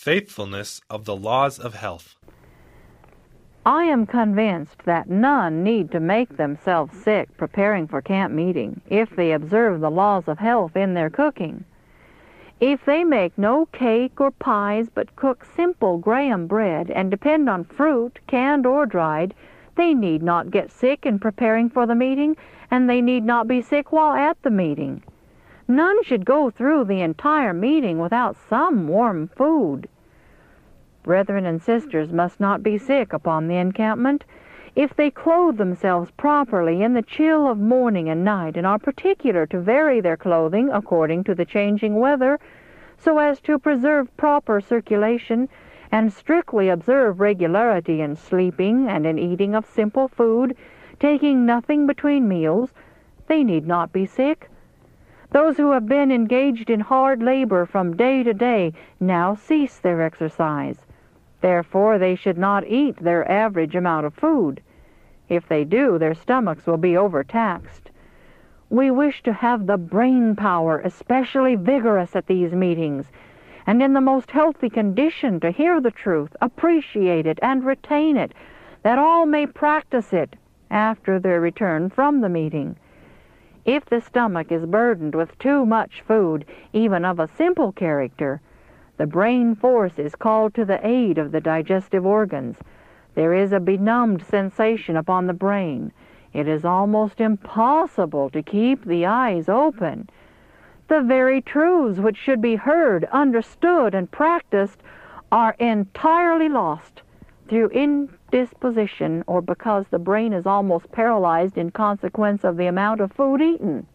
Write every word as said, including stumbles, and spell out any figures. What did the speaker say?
Faithfulness of the laws of health. I am convinced that none need to make themselves sick preparing for camp meeting if they observe the laws of health in their cooking. If they make no cake or pies but cook simple graham bread and depend on fruit, canned or dried, they need not get sick in preparing for the meeting, and they need not be sick while at the meeting. None should go through the entire meeting without some warm food. Brethren and sisters must not be sick upon the encampment. If they clothe themselves properly in the chill of morning and night, and are particular to vary their clothing according to the changing weather, so as to preserve proper circulation, and strictly observe regularity in sleeping and in eating of simple food, taking nothing between meals, they need not be sick. Those who have been engaged in hard labor from day to day now cease their exercise. Therefore, they should not eat their average amount of food. If they do, their stomachs will be overtaxed. We wish to have the brain power especially vigorous at these meetings, and in the most healthy condition to hear the truth, appreciate it, and retain it, that all may practice it after their return from the meeting. If the stomach is burdened with too much food, even of a simple character, the brain force is called to the aid of the digestive organs. There is a benumbed sensation upon the brain. It is almost impossible to keep the eyes open. The very truths which should be heard, understood, and practiced are entirely lost through indisposition or because the brain is almost paralyzed in consequence of the amount of food eaten.